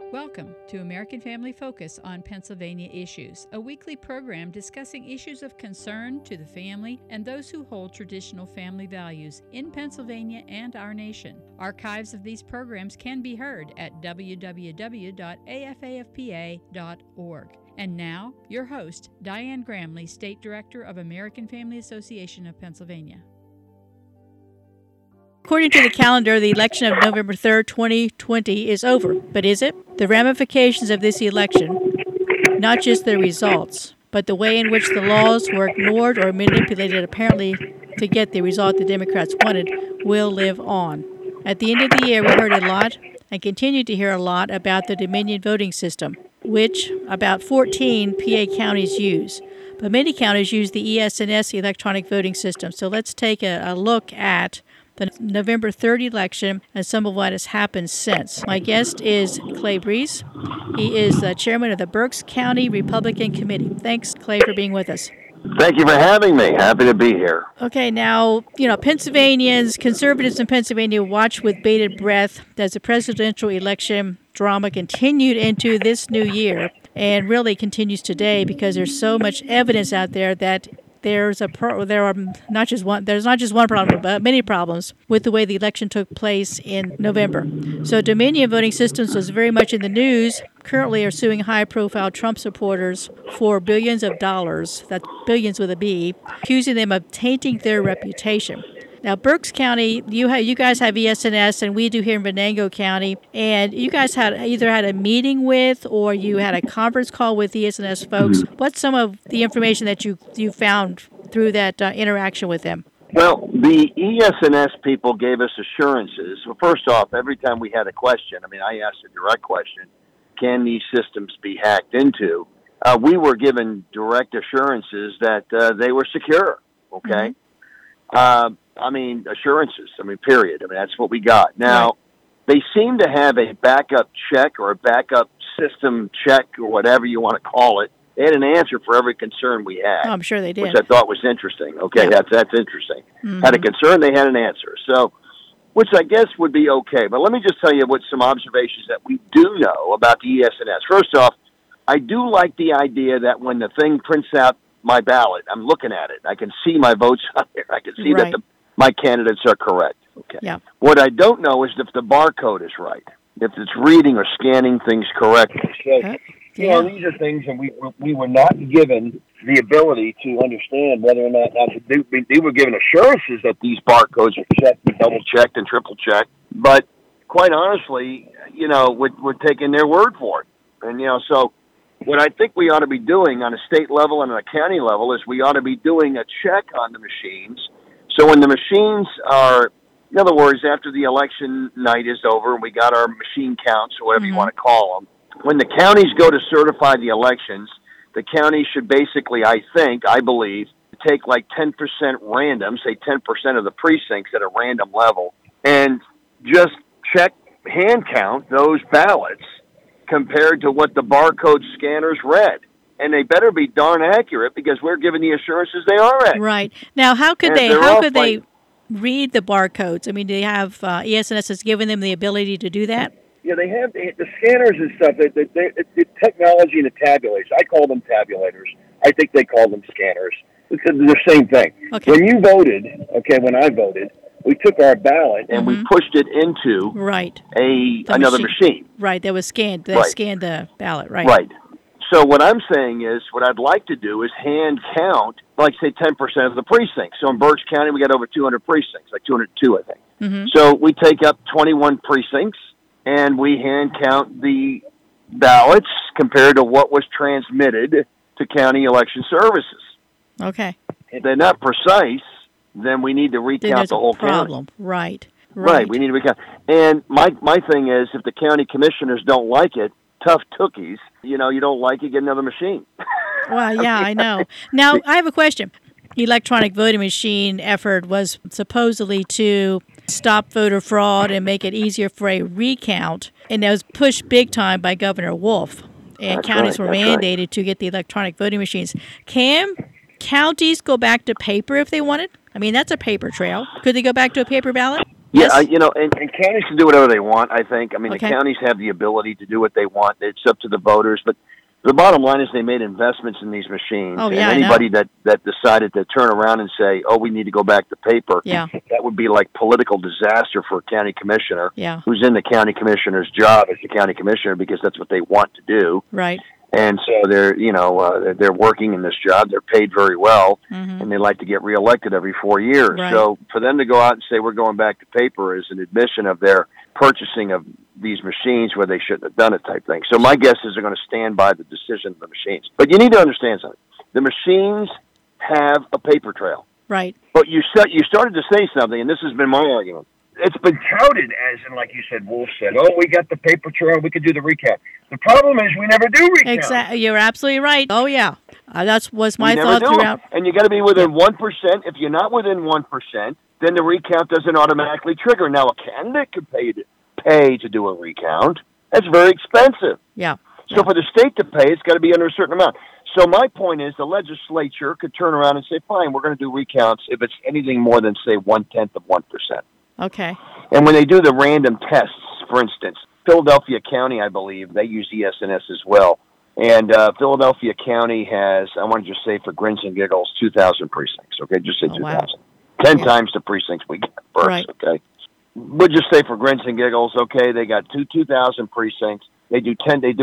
Welcome to American Family Focus on Pennsylvania Issues, a weekly program discussing issues of concern to the family and those who hold traditional family values in Pennsylvania and our nation. Archives of these programs can be heard at www.afafpa.org. And now, your host, Diane Gramley, State Director of American Family Association of Pennsylvania. According to the calendar, the election of November 3rd, 2020 is over. But is it? The ramifications of this election, not just the results, but the way in which the laws were ignored or manipulated apparently to get the result the Democrats wanted, will live on. At the end of the year, we heard a lot and continue to hear a lot about the Dominion voting system, which about 14 PA counties use. But many counties use the ES&S electronic voting system. So let's take a look at the November 3rd election and some of what has happened since. My guest is Clay Breeze. He is the chairman of the Berks County Republican Committee. Thanks, Clay, for being with us. Thank you for having me. Happy to be here. Okay, now, Pennsylvanians, conservatives in Pennsylvania watch with bated breath as the presidential election drama continued into this new year and really continues today because there's so much evidence out there that there's not just one problem, but many problems with the way the election took place in November. So Dominion Voting Systems was very much in the news. Currently are suing high-profile Trump supporters for billions of dollars, that's billions with a B, accusing them of tainting their reputation. Now, Berks County, you guys have ES&S, and we do here in Venango County, and you guys had a meeting with, or you had a conference call with ES&S folks. What's some of the information that you found through that interaction with them? Well, the ES&S people gave us assurances. Well, first off, every time we had a question, I asked a direct question, can these systems be hacked into? We were given direct assurances that they were secure, okay? Mm-hmm. Assurances, period. That's what we got. Now, They seem to have a backup check or a backup system check or whatever you want to call it. They had an answer for every concern we had. Oh, I'm sure they did. Which I thought was interesting. Okay, yeah. That's interesting. Mm-hmm. Had a concern, they had an answer. So, which I guess would be okay. But let me just tell you what some observations that we do know about the ES&S. First off, I do like the idea that when the thing prints out my ballot, I'm looking at it. I can see my votes on there. I can see that my candidates are correct. Okay. Yeah. What I don't know is if the barcode is right, if it's reading or scanning things correctly. So, these are things, and we were not given the ability to understand whether or not they were given assurances that these barcodes are checked and double-checked and triple-checked. But quite honestly, we're taking their word for it. And, so what I think we ought to be doing on a state level and on a county level is we ought to be doing a check on the machines. So when the machines are, in other words, after the election night is over and we got our machine counts or whatever you want to call them, when the counties go to certify the elections, the county should basically, I believe, take like 10% random, say 10% of the precincts at a random level, and just check, hand count those ballots compared to what the barcode scanners read. And they better be darn accurate because we're given the assurances they are accurate. Right. Now, how could they read the barcodes? Do they have ES&S has given them the ability to do that? Yeah, they have the scanners and stuff. The technology and the tabulators. I call them tabulators. I think they call them scanners. It's the same thing. Okay. When you voted, when I voted, we took our ballot and we pushed it into another machine. Right, that was scanned. They scanned the ballot, right? Right. So what I'm saying is, what I'd like to do is hand count, like say 10% of the precincts. So in Berks County, we got over 200 precincts, like 202, I think. Mm-hmm. So we take up 21 precincts and we hand count the ballots compared to what was transmitted to county election services. Okay. If they're not precise, then we need to recount the whole problem. County. Right. We need to recount. And my thing is, if the county commissioners don't like it, tough tookies, you don't like it, get another machine. Well, yeah, I know. Now, I have a question. Electronic voting machine effort was supposedly to stop voter fraud and make it easier for a recount, and that was pushed big time by Governor Wolf. And counties were mandated to get the electronic voting machines. Can counties go back to paper if they wanted? That's a paper trail. Could they go back to a paper ballot? Yeah, Yes? and counties can do whatever they want, I think. I mean, Okay. the counties have the ability to do what they want. It's up to the voters. But the bottom line is they made investments in these machines. Oh, yeah, and anybody that decided to turn around and say, oh, we need to go back to paper, Yeah. that would be like political disaster for a county commissioner Yeah. who's in the county commissioner's job as the county commissioner because that's what they want to do. Right. And so they're working in this job. They're paid very well, and they like to get reelected every 4 years. Right. So for them to go out and say we're going back to paper is an admission of their purchasing of these machines where they shouldn't have done it type thing. So my guess is they're going to stand by the decision of the machines. But you need to understand something. The machines have a paper trail. Right. But you started to say something, and this has been my argument. It's been touted as, and like you said, Wolf said, oh, we got the paper trail, we could do the recount. The problem is we never do recount. Exactly. You're absolutely right. Oh, yeah. That was my We thought never do throughout. it. And you got to be within 1%. If you're not within 1%, then the recount doesn't automatically trigger. Now, a candidate could pay to do a recount. That's very expensive. Yeah. So for the state to pay, it's got to be under a certain amount. So my point is the legislature could turn around and say, fine, we're going to do recounts if it's anything more than, say, 0.1%. Okay. And when they do the random tests, for instance, Philadelphia County, I believe, they use ES&S as well. And Philadelphia County has, I want to just say for grins and giggles, 2,000 precincts, okay? Just say 2,000. Wow. 10 times the precincts we get first, Right. okay? We'll just say for grins and giggles, okay, they got 2,000 precincts. They do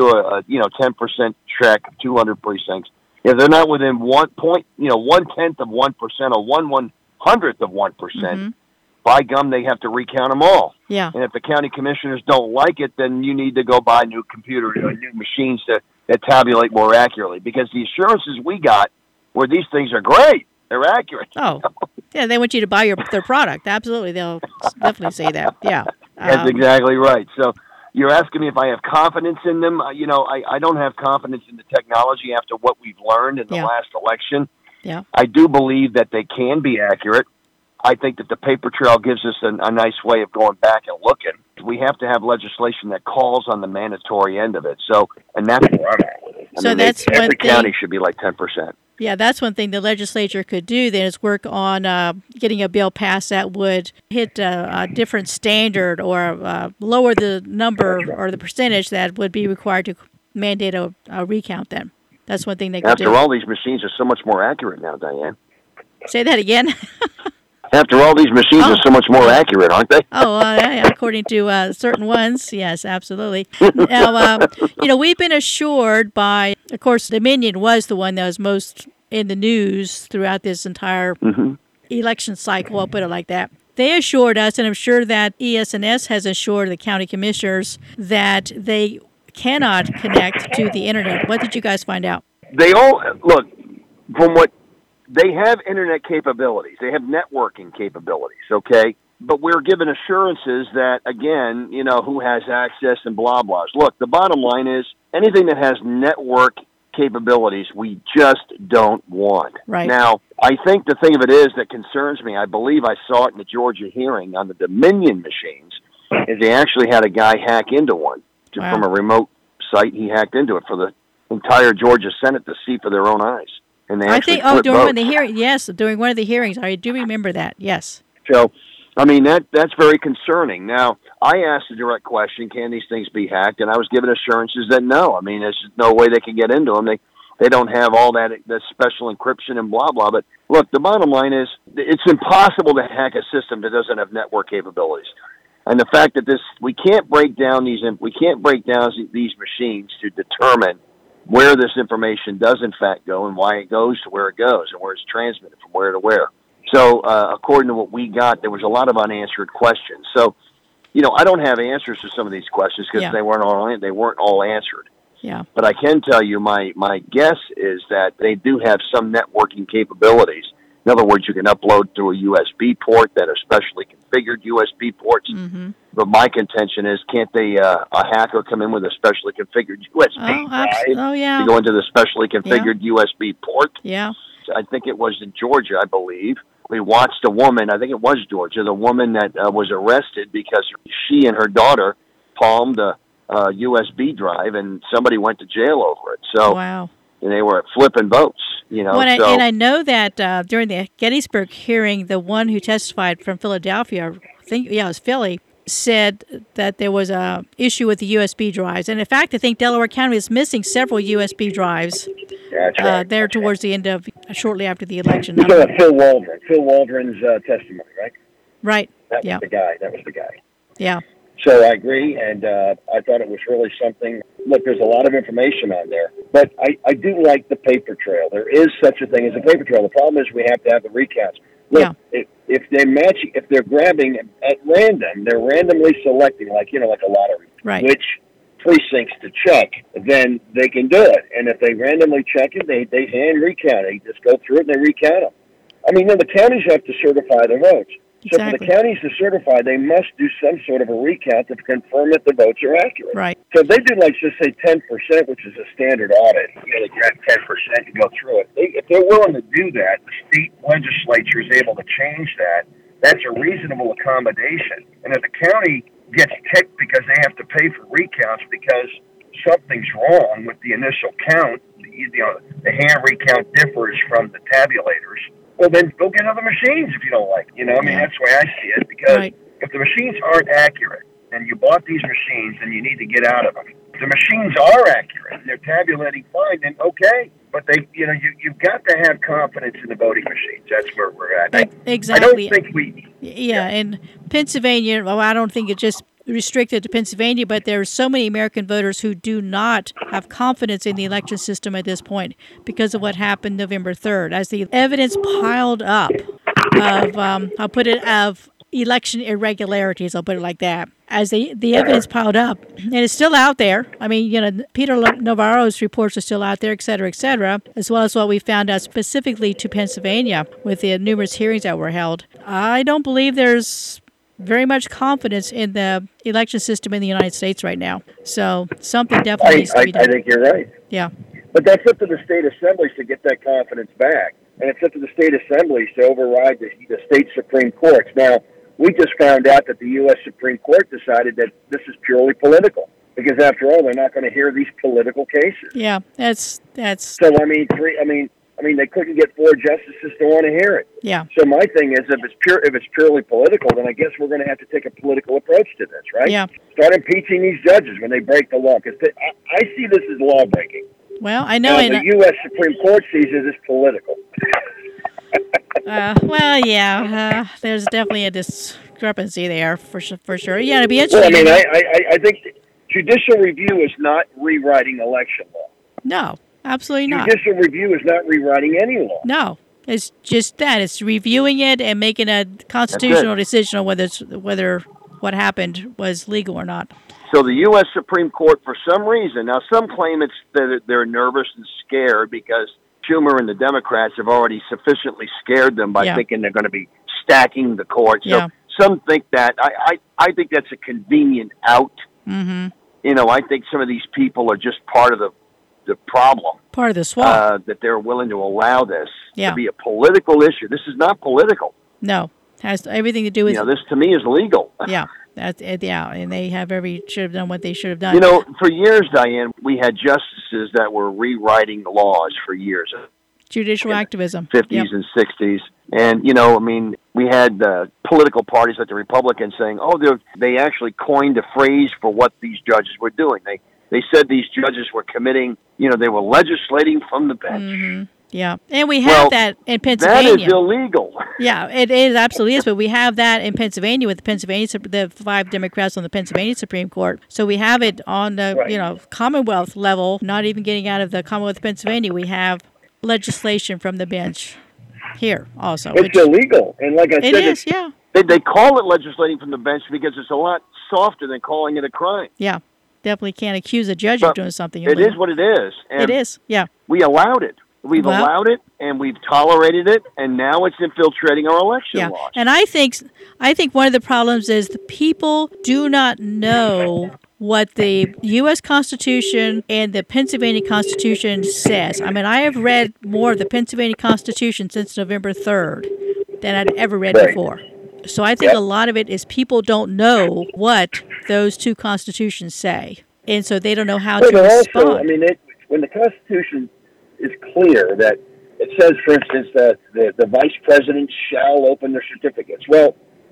10% check, 200 precincts. If they're not within 1/10 of 1% or 1/100th of 1%, by gum, they have to recount them all. Yeah. And if the county commissioners don't like it, then you need to go buy new new machines that tabulate more accurately. Because the assurances we got were these things are great. They're accurate. Oh, yeah, they want you to buy their product. Absolutely. They'll definitely say that. Yeah. That's exactly right. So you're asking me if I have confidence in them. I don't have confidence in the technology after what we've learned in the last election. Yeah. I do believe that they can be accurate. I think that the paper trail gives us a nice way of going back and looking. We have to have legislation that calls on the mandatory end of it. So, and that's where I'm at with it. Every county should be like 10%. Yeah, that's one thing the legislature could do then is work on getting a bill passed that would hit a different standard or lower the number or the percentage that would be required to mandate a recount then. That's one thing they could do. After all, these machines are so much more accurate now, Diane. Say that again. After all, these machines are so much more accurate, aren't they? Yeah, according to certain ones, yes, absolutely. Now, we've been assured by, of course, Dominion was the one that was most in the news throughout this entire election cycle, I'll put it like that. They assured us, and I'm sure that ES&S has assured the county commissioners that they cannot connect to the internet. What did you guys find out? They all, look, from what they have internet capabilities. They have networking capabilities, okay? But we're given assurances that, again, who has access and blah, blahs. Look, the bottom line is anything that has network capabilities, we just don't want. Right. Now, I think the thing of it is that concerns me, I believe I saw it in the Georgia hearing on the Dominion machines, is they actually had a guy hack into one. Wow. From a remote site, he hacked into it for the entire Georgia Senate to see for their own eyes. And they actually during one of the hearings, yes, during one of the hearings, I do remember that, yes. So, I mean, that's very concerning. Now, I asked a direct question, can these things be hacked? And I was given assurances that no. I mean, there's no way they can get into them. They don't have all that special encryption and blah, blah. But, look, the bottom line is it's impossible to hack a system that doesn't have network capabilities. And the fact that we can't break down these machines to determine where this information does in fact go and why it goes to where it goes and where it's transmitted from where to where. So according to what we got, there was a lot of unanswered questions. So, I don't have answers to some of these questions because they weren't all answered. Yeah. But I can tell you my guess is that they do have some networking capabilities. In other words, you can upload through a USB port that are specially configured USB ports. Mm-hmm. But my contention is, can't a hacker come in with a specially configured USB drive to go into the specially configured USB port? Yeah. I think it was in Georgia, I believe. We watched a woman, I think it was Georgia, the woman that was arrested because she and her daughter palmed a USB drive, and somebody went to jail over it. So, wow. And they were flipping votes, And I know that during the Gettysburg hearing, the one who testified from Philadelphia, I think, it was Philly, said that there was a issue with the USB drives. And in fact, I think Delaware County is missing several USB drives there towards the end of, shortly after the election. You're talking about Phil Waldron. Phil Waldron's testimony, right? Right. That was the guy. That was the guy. Yeah. So I agree, and I thought it was really something. Look, there's a lot of information on there, but I do like the paper trail. There is such a thing as a paper trail. The problem is we have to have the recounts. Look, if they're matching, if they're grabbing at random, they're randomly selecting, like a lottery, which precincts to check, then they can do it. And if they randomly check it, they hand recount it. They just go through it and they recount them. I mean, the counties have to certify the votes. So for the counties to certify, they must do some sort of a recount to confirm that the votes are accurate. Right. So if they do, like, just say 10%, which is a standard audit, they grab 10% and go through it. If they're willing to do that, the state legislature is able to change that. That's a reasonable accommodation. And if the county gets ticked because they have to pay for recounts because something's wrong with the initial count, the hand recount differs from the tabulators, well, then go get other machines if you don't like it. I mean, that's the way I see it, because if the machines aren't accurate and you bought these machines and you need to get out of them, if the machines are accurate and they're tabulating fine, then okay. But you've got to have confidence in the voting machines. That's where we're at. Exactly. I don't think we... Yeah, and Pennsylvania, I don't think it's just restricted to Pennsylvania, but there are so many American voters who do not have confidence in the election system at this point because of what happened November 3rd. As the evidence piled up of election irregularities, I'll put it like that, as the evidence piled up, and it's still out there. I mean, Peter Navarro's reports are still out there, et cetera, as well as what we found out specifically to Pennsylvania with the numerous hearings that were held. I don't believe there's very much confidence in the election system in the United States right now. So something definitely needs to be done. I think you're right. Yeah. But that's up to the state assemblies to get that confidence back. And it's up to the state assemblies to override the state Supreme Courts. Now, we just found out that the U.S. Supreme Court decided that this is purely political. Because after all, they're not going to hear these political cases. Yeah, that's. So they couldn't get 4 justices to want to hear it. Yeah. So my thing is, if it's purely political, then I guess we're going to have to take a political approach to this, right? Yeah. Start impeaching these judges when they break the law, because I see this as law breaking. Well, I know. The U.S. Supreme Court sees it as political. There's definitely a discrepancy there for sure. Yeah, it'd be interesting. Well, I think judicial review is not rewriting election law. No. Absolutely not. Judicial review is not rewriting any law. No, it's just that. It's reviewing it and making a constitutional decision on whether what happened was legal or not. So the U.S. Supreme Court, for some reason, now some claim it's that they're nervous and scared because Schumer and the Democrats have already sufficiently scared them by thinking they're going to be stacking the court. So some think that. I think that's a convenient out. Mm-hmm. I think some of these people are just part of the problem. Part of the swamp. That they're willing to allow this to be a political issue. This is not political. No. It has everything to do with... this to me is legal. Yeah. And they should have done what they should have done. For years, Diane, we had justices that were rewriting the laws for years. Judicial activism. 50s and 60s. And, we had political parties like the Republicans saying, they actually coined a phrase for what these judges were doing. They said these judges were committing, they were legislating from the bench. Mm-hmm. Yeah, and we have that in Pennsylvania. That is illegal. Yeah, it absolutely is, but we have that in Pennsylvania with the 5 Democrats on the Pennsylvania Supreme Court. So we have it on the, Commonwealth level, not even getting out of the Commonwealth of Pennsylvania. We have legislation from the bench here also. It's illegal, and like I said... It is, yeah. They call it legislating from the bench because it's a lot softer than calling it a crime. Yeah. Definitely can't accuse a judge of doing something illegal. It is what it is. And it is, yeah. We allowed it. We've allowed it, and we've tolerated it, and now it's infiltrating our election laws. And I think one of the problems is the people do not know what the U.S. Constitution and the Pennsylvania Constitution says. I have read more of the Pennsylvania Constitution since November 3rd than I'd ever read before. So I think a lot of it is people don't know what those 2 constitutions say, and so they don't know how to respond. Also, when the Constitution is clear that it says, for instance, that the vice president shall open their certificates. Well,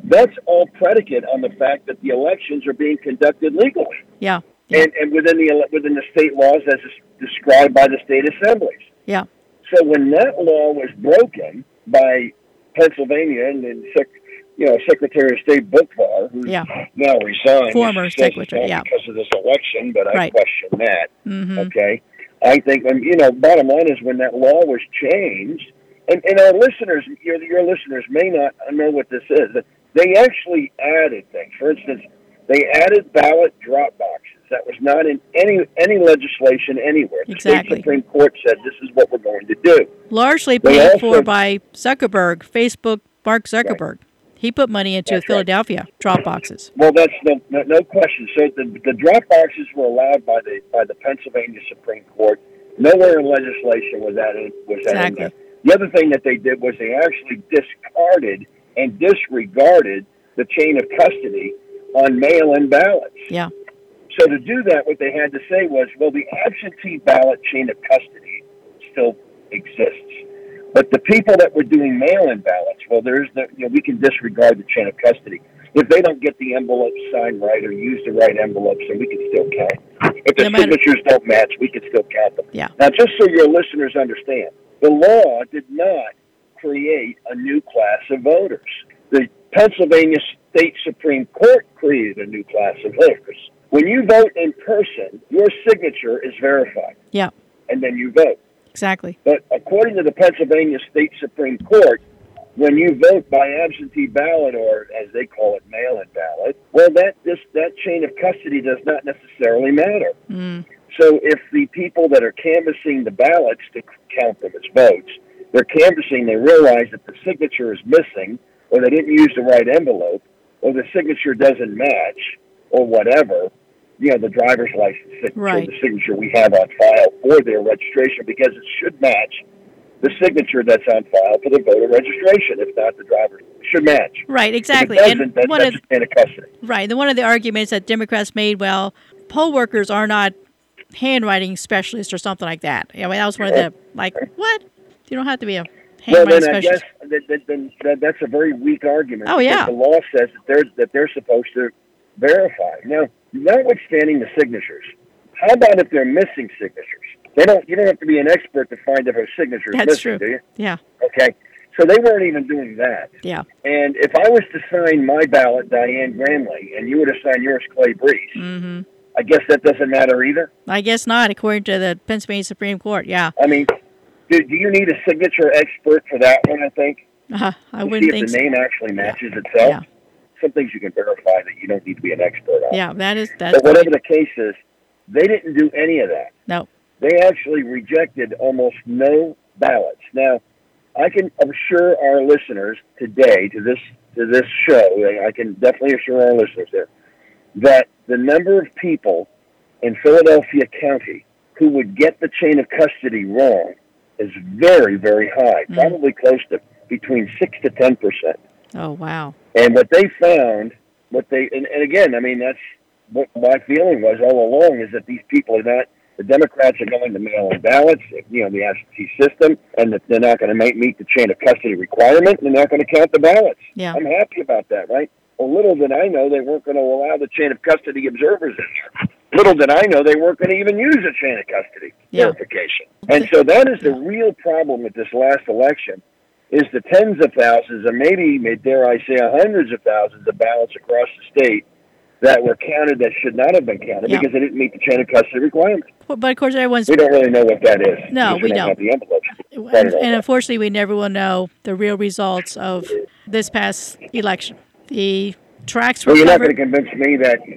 that's all predicate on the fact that the elections are being conducted legally. Yeah. And within the state laws as described by the state assemblies. Yeah. So when that law was broken by Pennsylvania and Secretary of State Boockvar, who's now resigned, former secretary, because of this election, but I right. question that. Mm-hmm. Okay, I think bottom line is when that law was changed, and our listeners, your listeners may not know what this is. They actually added things. For instance, they added ballot drop boxes. That was not in any legislation anywhere. The exactly. State Supreme Court said this is what we're going to do. Largely paid for by Zuckerberg, Facebook, Mark Zuckerberg. Right. He put money into Philadelphia drop boxes. Well, that's no question. So the drop boxes were allowed by the Pennsylvania Supreme Court. Nowhere in legislation was that in there. The other thing that they did was they actually discarded and disregarded the chain of custody on mail-in ballots. Yeah. So to do that, what they had to say was, well, the absentee ballot chain of custody still exists. But the people that were doing mail-in ballots, well, we can disregard the chain of custody. If they don't get the envelopes signed right or use the right envelopes, then we can still count. If the signatures don't match, we can still count them. Yeah. Now, just so your listeners understand, the law did not create a new class of voters. The Pennsylvania State Supreme Court created a new class of voters. When you vote in person, your signature is verified. Yeah. And then you vote. Exactly. But according to the Pennsylvania State Supreme Court, when you vote by absentee ballot, or as they call it, mail-in ballot, well, that chain of custody does not necessarily matter. Mm. So if the people that are canvassing the ballots to count them as votes, they're canvassing, they realize that the signature is missing, or they didn't use the right envelope, or the signature doesn't match, or whatever, the driver's license signature, right. the signature we have on file for their registration, because it should match the signature that's on file for the voter registration. If not, the driver should match. Right, exactly. If it doesn't, that's in a custody. Right. And one of the arguments that Democrats made, well, poll workers are not handwriting specialists or something like that. That was one of the, what? You don't have to be a handwriting specialist. I guess that's a very weak argument. Oh, yeah. The law says that they're supposed to verify. Now, notwithstanding the signatures, how about if they're missing signatures? You don't have to be an expert to find if a signature is missing, true. Do you? Yeah. Okay. So they weren't even doing that. Yeah. And if I was to sign my ballot, Diane Gramley, and you were to sign yours, Clay Brees, mm-hmm. I guess that doesn't matter either? I guess not, according to the Pennsylvania Supreme Court, yeah. I mean, do you need a signature expert for that one, I think? I wouldn't think so. See if the name actually matches itself? Yeah. Some things you can verify that you don't need to be an expert on. Yeah, that's But whatever the case is, they didn't do any of that. No. They actually rejected almost no ballots. Now, I can assure our listeners today to this show, I can definitely assure our listeners there, that the number of people in Philadelphia County who would get the chain of custody wrong is very, very high, probably close to between 6 to 10%. Oh, wow. And what they found, and again, I mean, that's what my feeling was all along, is that these people are not, the Democrats are going to mail-in ballots, the absentee system, and that they're not going to meet the chain of custody requirement, and they're not going to count the ballots. Yeah. I'm happy about that, right? Well, little did I know they weren't going to allow the chain of custody observers in there. Little did I know they weren't going to even use a chain of custody verification. And so that is the real problem with this last election, is the tens of thousands, and maybe, dare I say, hundreds of thousands of ballots across the state that were counted that should not have been counted because they didn't meet the chain of custody requirement. But of course, we don't really know what that is. No, we don't. Have the envelopes. And unfortunately, we never will know the real results of this past election. The tracks were you're not going to convince me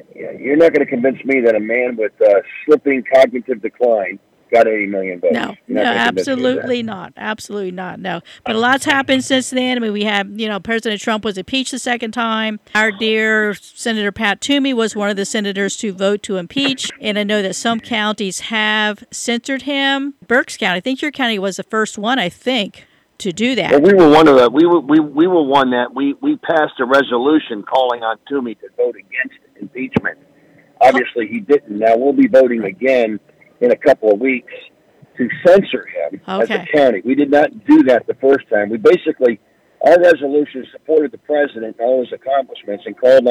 that a man with slipping cognitive decline got 80 million votes. No, absolutely not. Absolutely not. No. But a lot's happened since then. I mean, we have, President Trump was impeached the second time. Our dear Senator Pat Toomey was one of the senators to vote to impeach. And I know that some counties have censored him. Berks County, I think your county was the first one, to do that. Well, we were one of the. We were one that we passed a resolution calling on Toomey to vote against impeachment. Obviously, he didn't. Now we'll be voting again in a couple of weeks to censor him as a county. We did not do that the first time. We basically Our resolution supported the president and all his accomplishments and called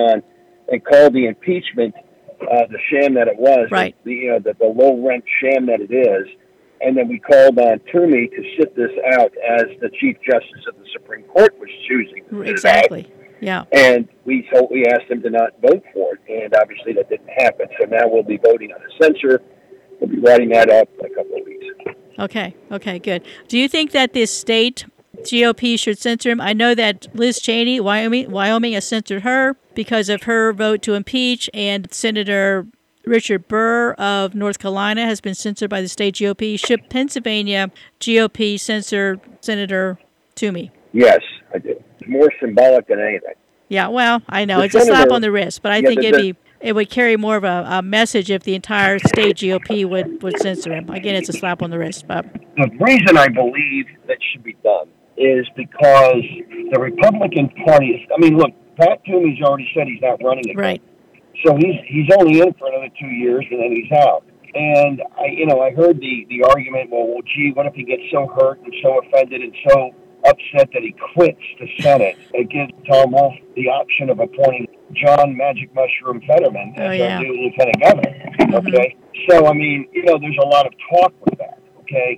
the impeachment the sham that it was, right? The low rent sham that it is, and then we called on Toomey to sit this out as the Chief Justice of the Supreme Court was choosing. Exactly. Yeah. And we asked him to not vote for it, and obviously that didn't happen. So now we'll be voting on a censure. We'll be writing that up in a couple of weeks. Okay, good. Do you think that this state GOP should censor him? I know that Liz Cheney, Wyoming has censored her because of her vote to impeach, and Senator Richard Burr of North Carolina has been censored by the state GOP. Should Pennsylvania GOP censor Senator Toomey? Yes, I do. It's more symbolic than anything. Yeah, well, I know. It's a slap on the wrist, but I think it would carry more of a message if the entire state GOP would censor him. Again, it's a slap on the wrist. But the reason I believe that should be done is because the Republican Party look, Pat Toomey's already said he's not running again. Right. So he's only in for another 2 years, and then he's out. And I heard the argument, well, gee, what if he gets so hurt and so offended and so upset that he quits the Senate? It gives Tom Wolf the option of appointing John Magic Mushroom Fetterman as our new lieutenant governor. Okay, so there's a lot of talk with that. Okay,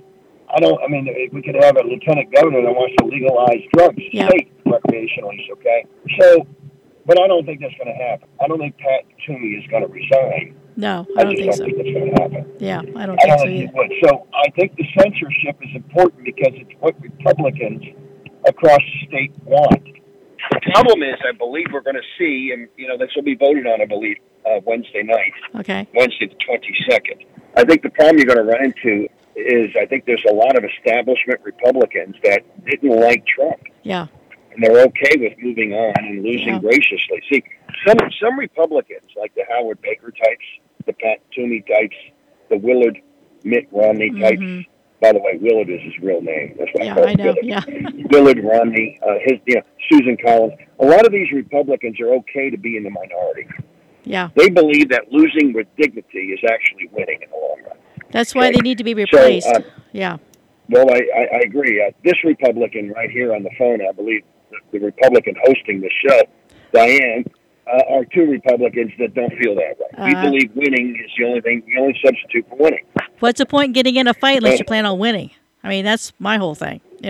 if we could have a lieutenant governor that wants to legalize drugs, state recreationally. Okay, so. But I don't think that's going to happen. I don't think Pat Toomey is going to resign. No, I don't think so. I just don't think that's going to happen. Yeah, I don't think so either. He would. So I think the censorship is important because it's what Republicans across the state want. The problem is, I believe we're going to see, and this will be voted on, I believe, Wednesday night. Okay. Wednesday the 22nd. I think the problem you're going to run into is I think there's a lot of establishment Republicans that didn't like Trump. Yeah. And they're okay with moving on and losing graciously. See, some Republicans, like the Howard Baker types, the Pat Toomey types, the Willard Mitt Romney types. By the way, Willard is his real name. That's why I call him Willard. Yeah. Willard Romney, Susan Collins. A lot of these Republicans are okay to be in the minority. Yeah. They believe that losing with dignity is actually winning in the long run. That's why they need to be replaced. Yeah. Well, I agree. This Republican right here on the phone, I believe, the Republican hosting the show, Diane, are two Republicans that don't feel that way. We believe winning is the only substitute for winning. What's the point in getting in a fight unless you plan on winning? That's my whole thing. I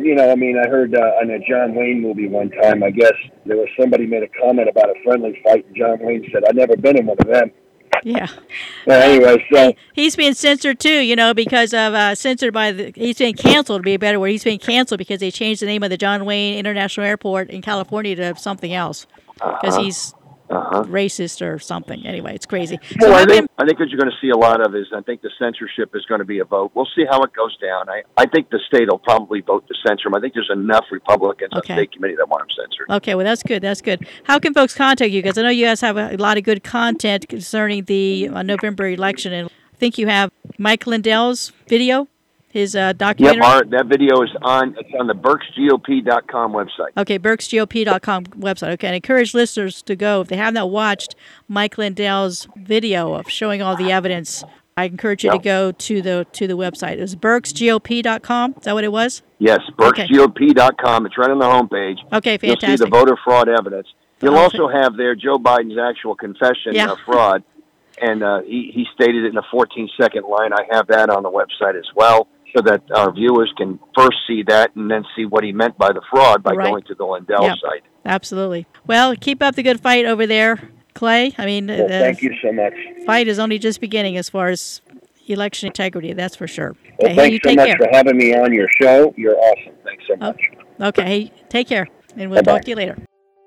heard on a John Wayne movie one time, I guess there was somebody made a comment about a friendly fight, and John Wayne said, "I've never been in one of them." Yeah. Anyway, so he's being censored too, because of censored by he's being canceled, to be a better word. He's being canceled because they changed the name of the John Wayne International Airport in California to something else because he's racist or something. Anyway, it's crazy. Well, I think what you're going to see a lot of is I think the censorship is going to be a vote. We'll see how it goes down. I think the state will probably vote to censor him. I think there's enough Republicans on the state committee that want him censored. Okay, well, that's good. That's good. How can folks contact you? Because I know you guys have a lot of good content concerning the November election, and I think you have Mike Lindell's video. His documentary? Yep, that video is on the BerksGOP.com website. Okay, BerksGOP.com website. Okay, and I encourage listeners to go. If they have not watched Mike Lindell's video of showing all the evidence, I encourage you to go to the website. It was BerksGOP.com. Is that what it was? Yes, BerksGOP.com. It's right on the homepage. Okay, fantastic. You'll see the voter fraud evidence. You'll also have there Joe Biden's actual confession of fraud, and he stated it in a 14-second line. I have that on the website as well, so that our viewers can first see that and then see what he meant by the fraud by going to the Lindell site. Absolutely. Well, keep up the good fight over there, Clay. Thank you so much. Fight is only just beginning as far as election integrity, that's for sure. Well, thanks so much for having me on your show. You're awesome. Thanks so much. Okay. Hey, take care, and we'll talk to you later.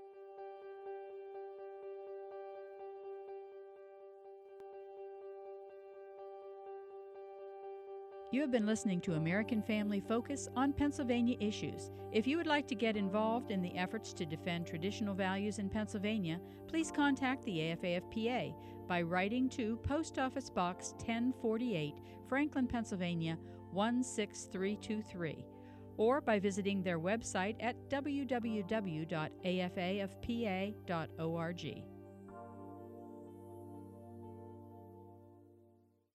You have been listening to American Family Focus on Pennsylvania issues. If you would like to get involved in the efforts to defend traditional values in Pennsylvania, please contact the AFA-FPA by writing to Post Office Box 1048, Franklin, Pennsylvania 16323, or by visiting their website at www.afafpa.org.